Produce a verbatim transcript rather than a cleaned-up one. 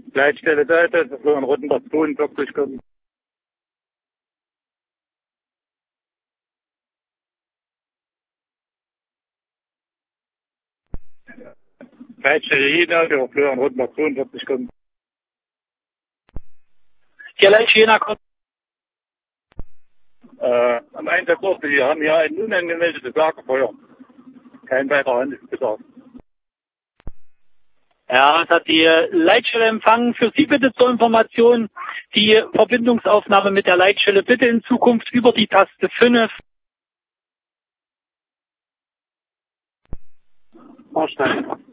Leitstelle Delta, das soll in Rottenbach-Bodenblock durchkommen. Leitstelle Jena, der auf Flöhr in Rottenbach-Bodenblock durchkommen. Ja, Leitstelle Jena kommt. Äh, am Einsatzort, wir haben hier ein unangemeldetes Lagerfeuer. Kein weiterer Handelsbedarf. Ja, das hat die Leitstelle empfangen. Für Sie bitte zur Information die Verbindungsaufnahme mit der Leitstelle bitte in Zukunft über die Taste fünf. Vorstellen.